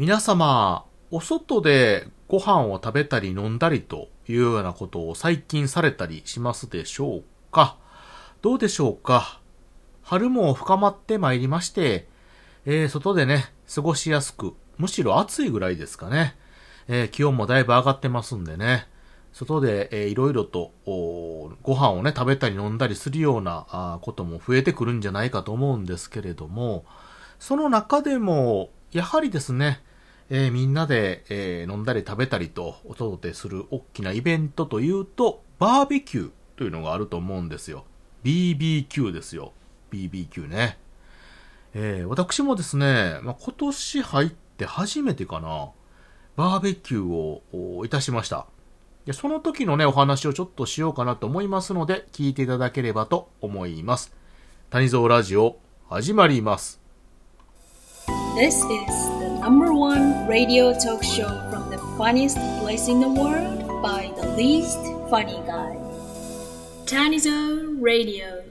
皆様、お外でご飯を食べたり飲んだりというようなことを最近されたりしますでしょうか？どうでしょうか？春も深まってまいりまして、外でね、過ごしやすく、むしろ暑いぐらいですかね。気温もだいぶ上がってますんでね、外で、いろいろとご飯をね、食べたり飲んだりするようなことも増えてくるんじゃないかと思うんですけれども、その中でも、やはりですね、みんなで、飲んだり食べたりとお届けする大きなイベントというと、バーベキューというのがあると思うんですよ。BBQ ですよ。BBQ ね。私もですね、今年入って初めてかな、バーベキューをいたしました。で、その時のね、お話をちょっとしようかなと思いますので、聞いていただければと思います。谷蔵ラジオ、始まります。 This is the number one radio talk show from the funniest place in the world by the least funny guy. Tanizo Radio.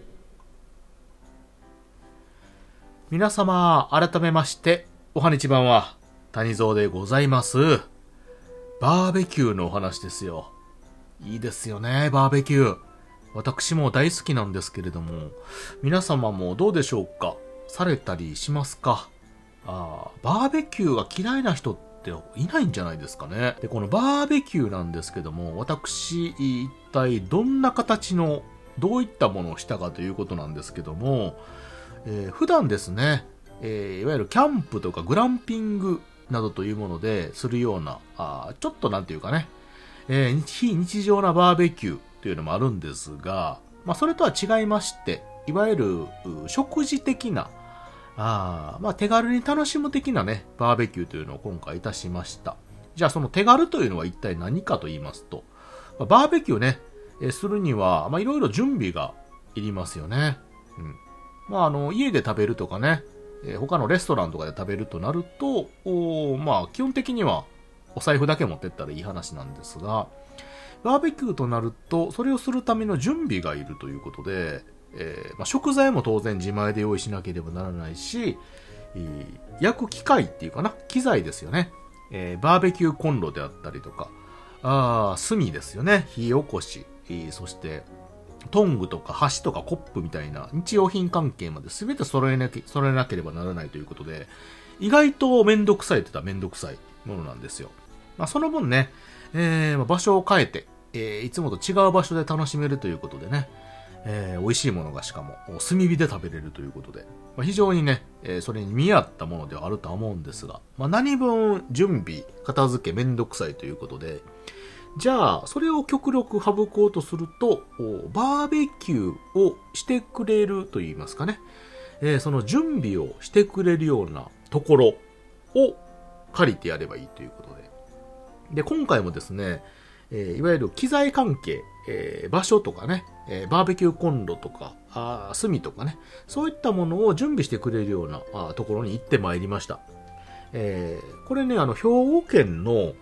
皆様、改めまして、おはにちばんは、谷蔵でございます。バーベキューのお話ですよ。いいですよね、バーベキュー。私も大好きなんですけれども、皆様もどうでしょうか？されたりしますか？バーベキューが嫌いな人っていないんじゃないですかね。で、このバーベキューなんですけども、私、一体どんな形の、どういったものをしたかということなんですけども、普段ですね、いわゆるキャンプとかグランピングなどというものでするような、ちょっとなんていうかね、非日常なバーベキューというのもあるんですが、それとは違いまして、いわゆる食事的な、手軽に楽しむ的なね、バーベキューというのを今回いたしました。じゃあその手軽というのは一体何かと言いますと、バーベキューね、するには、いろいろ準備がいりますよね。家で食べるとかね、他のレストランとかで食べるとなると、基本的にはお財布だけ持ってったらいい話なんですが、バーベキューとなると、それをするための準備がいるということで、食材も当然自前で用意しなければならないし、焼く機械っていうかな、機材ですよね。バーベキューコンロであったりとか、炭ですよね、火起こし、そしてトングとか箸とかコップみたいな日用品関係まで全て揃えなければならないということで、意外とめんどくさいって言ったらめんどくさいものなんですよ。その分ね、場所を変えて、いつもと違う場所で楽しめるということでね、美味しいものがしかも炭火で食べれるということで、非常にね、それに見合ったものではあるとは思うんですが、何分準備、片付けめんどくさいということで、じゃあ、それを極力省こうとすると、バーベキューをしてくれると言いますかね、その準備をしてくれるようなところを借りてやればいいということで。で、今回もですね、いわゆる機材関係、場所とかね、バーベキューコンロとか、炭とかね、そういったものを準備してくれるようなところに行ってまいりました。これね、兵庫県の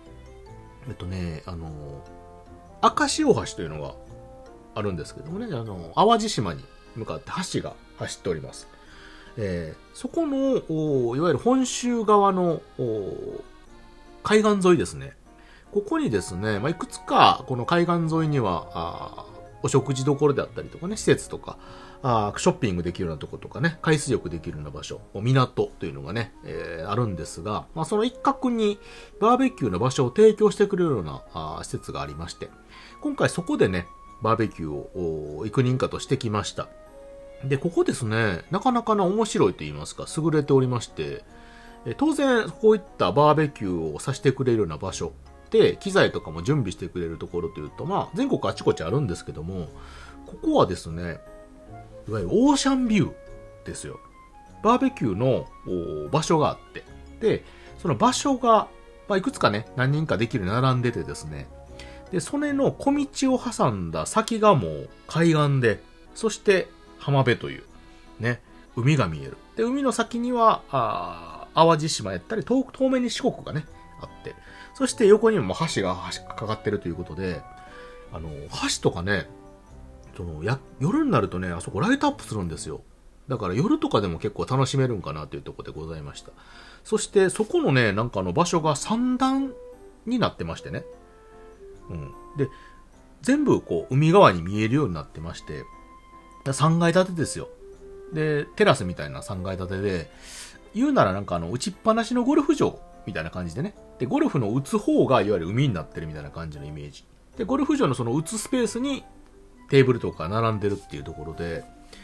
明石大橋というのがあるんですけどもね、淡路島に向かって橋が走っております。そこの、いわゆる本州側の海岸沿いですね。ここにですね、いくつかこの海岸沿いにはお食事処であったりとかね、施設とか、ショッピングできるようなとことかね、海水浴できるような場所、港というのがね、あるんですが、その一角にバーベキューの場所を提供してくれるような施設がありまして、今回そこでね、バーベキューを幾人かとしてきました。で、ここですね、なかなか面白いと言いますか、優れておりまして、当然こういったバーベキューをさせてくれるような場所で、機材とかも準備してくれるところというと、全国あちこちあるんですけども、ここはですね、いわゆるオーシャンビューですよ。バーベキューの場所があって、で、その場所が、いくつかね、何人かできるように並んでてですね、で、それの小道を挟んだ先がもう海岸で、そして浜辺という、ね、海が見える。で、海の先には、淡路島やったり、遠目に四国がね、あって、そして横にも橋がかかってるということで、橋とかね、夜になるとね、あそこライトアップするんですよ。 だから夜とかでも結構楽しめるんかなというところでございました。そしてそこのね、なんか場所が3段になってましてね。で、全部こう海側に見えるようになってまして、3階建てですよ。で、テラスみたいな3階建てで、言うならなんか打ちっぱなしのゴルフ場みたいな感じでね。で、ゴルフの打つ方がいわゆる海になってるみたいな感じのイメージ。で、ゴルフ場のその打つスペースにテーブルとか並んでるっていうところで、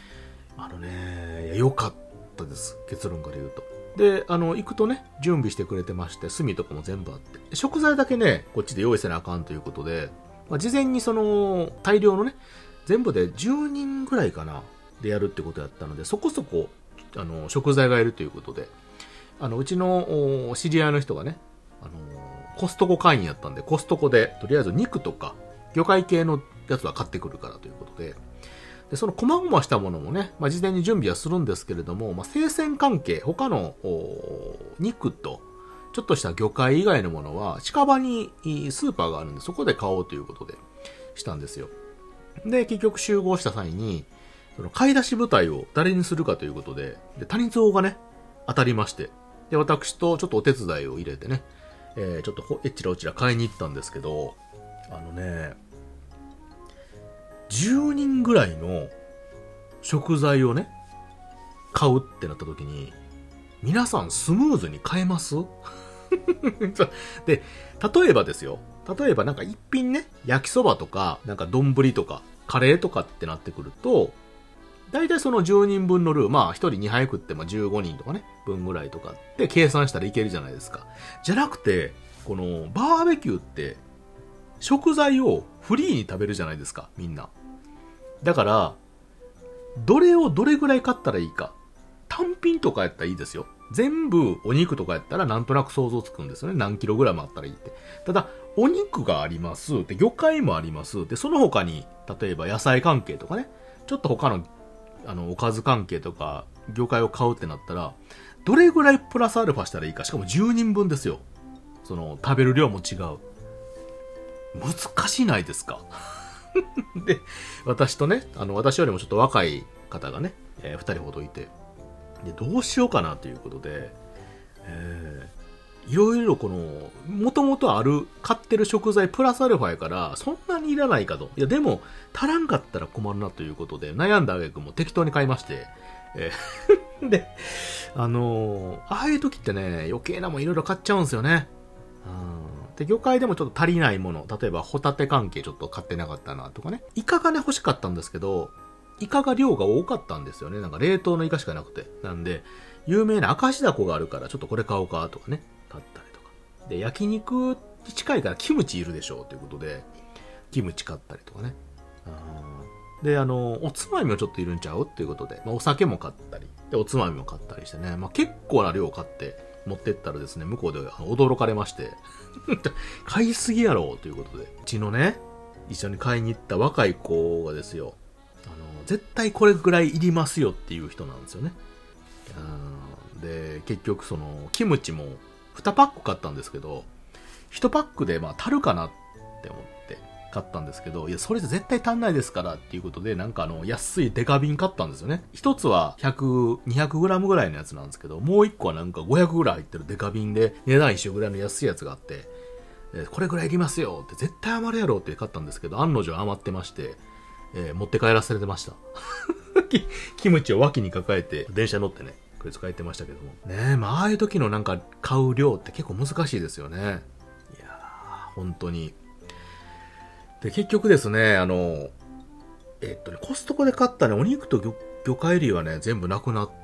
良かったです。結論から言うと。で、行くとね、準備してくれてまして、炭とかも全部あって。食材だけね、こっちで用意せなあかんということで、事前にその、大量のね、全部で10人ぐらいかな、でやるってことやったので、そこそこ、食材がいるということで、うちの知り合いの人がね、コストコ会員やったんで、コストコで、とりあえず肉とか、魚介系のやつは買ってくるからということで、で、その細々したものもね、事前に準備はするんですけれども、生鮮関係、他の肉と、ちょっとした魚介以外のものは、近場にスーパーがあるんで、そこで買おうということで、したんですよ。で、結局集合した際に、その買い出し部隊を誰にするかということで、谷蔵がね、当たりまして、で、私とちょっとお手伝いを入れてね、ちょっとえっちらおちら買いに行ったんですけど、10人ぐらいの食材をね、買うってなった時に、皆さんスムーズに買えますで、例えばですよ。例えばなんか一品ね、焼きそばとか、なんか丼とか、カレーとかってなってくると、だいたいその10人分のルー、1人2杯食って15人とかね、分ぐらいとかって計算したらいけるじゃないですか。じゃなくて、このバーベキューって、食材をフリーに食べるじゃないですか、みんな。だから、どれをどれぐらい買ったらいいか。単品とかやったらいいですよ。全部お肉とかやったらなんとなく想像つくんですよね。何キログラムあったらいいって。ただ、お肉があります。で、魚介もあります。で、その他に、例えば野菜関係とかね、ちょっと他の、おかず関係とか、魚介を買うってなったら、どれぐらいプラスアルファしたらいいか。しかも10人分ですよ。食べる量も違う。難しいないですか。で、私とね、私よりもちょっと若い方がね、2人ほどいて、で、どうしようかなということで、いろいろもともとある、買ってる食材プラスアルファやから、そんなにいらないかと。いや、でも、足らんかったら困るなということで、悩んだ挙句も適当に買いまして、で、ああいう時ってね、余計なもんいろいろ買っちゃうんですよね。で、魚介でもちょっと足りないもの、例えばホタテ関係ちょっと買ってなかったなとかね。イカがね、欲しかったんですけど、イカが量が多かったんですよね。なんか冷凍のイカしかなくて。なんで、有名な明石ダコがあるから、ちょっとこれ買おうかとかね。買ったりとか。で、焼肉に近いからキムチいるでしょうということで、キムチ買ったりとかね。で、おつまみもちょっといるんちゃうっていうことで、お酒も買ったり、で、おつまみも買ったりしてね。結構な量買って持ってったらですね、向こうで驚かれまして、買いすぎやろということで、うちのね、一緒に買いに行った若い子がですよ、絶対これぐらいいりますよっていう人なんですよね。で、結局キムチも2パック買ったんですけど、1パックで足るかなって思って買ったんですけど、いや、それじゃ絶対足んないですからっていうことで、なんか安いデカ瓶買ったんですよね。一つは100、200グラムぐらいのやつなんですけど、もう一個はなんか500ぐらい入ってるデカ瓶で、値段一緒ぐらいの安いやつがあって、これぐらいいりますよって絶対余るやろって買ったんですけど、案の定余ってまして、持って帰らせてました。キムチを脇に抱えて、電車乗ってね、こいつ帰ってましたけども。ねえ、ああいう時のなんか買う量って結構難しいですよね。いやー、本当に。で、結局ですね、コストコで買ったね、お肉と魚介類はね、全部なくなって、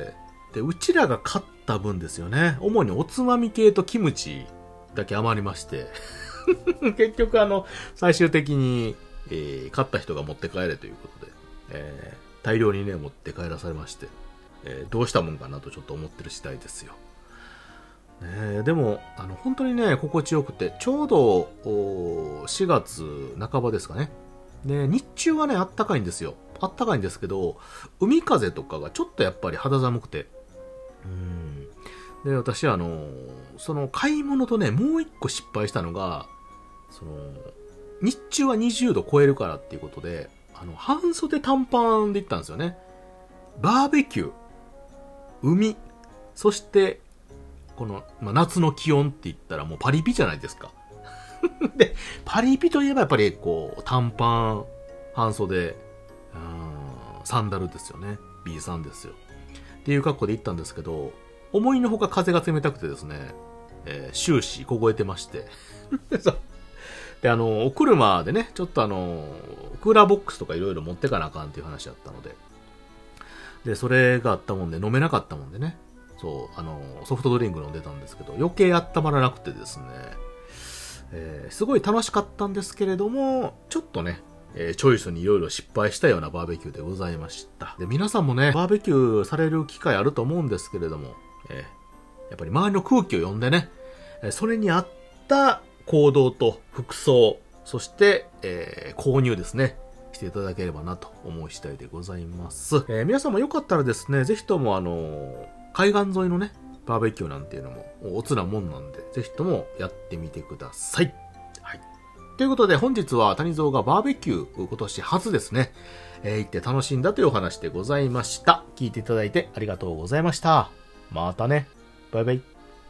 で、うちらが買った分ですよね。主におつまみ系とキムチだけ余りまして。結局最終的に、買った人が持って帰れということで、大量にね、持って帰らされまして、どうしたもんかなとちょっと思ってる次第ですよ。でも、本当にね、心地よくて、ちょうど、4月半ばですかね。で、日中はね、あったかいんですよ。あったかいんですけど、海風とかがちょっとやっぱり肌寒くて。で、私その買い物とね、もう一個失敗したのが、日中は20度超えるからっていうことで、半袖短パンで行ったんですよね。 バーベキュー、海、そして、この、夏の気温って言ったらもうパリピじゃないですか。で、パリピといえばやっぱりこう、短パン、半袖、サンダルですよね。B さんですよ。っていう格好で行ったんですけど、思いのほか風が冷たくてですね、終始凍えてまして。で、お車でね、ちょっとクーラーボックスとかいろいろ持ってかなあかんっていう話だったので。で、それがあったもんで飲めなかったもんでね。そう、ソフトドリンク飲んでたんですけど、余計温まらなくてですね、すごい楽しかったんですけれども、ちょっとね、チョイスにいろいろ失敗したようなバーベキューでございました。で、皆さんもね、バーベキューされる機会あると思うんですけれども、やっぱり周りの空気を読んでね、それに合った行動と服装、そして、購入ですね、していただければなと思う次第でございます。皆さんもよかったらですね、ぜひとも海岸沿いのね、バーベキューなんていうのもおつなもんなんで、ぜひともやってみてください。はい。ということで本日は谷蔵がバーベキュー今年初ですね、行って楽しんだというお話でございました。聞いていただいてありがとうございました。またね。バイバイ。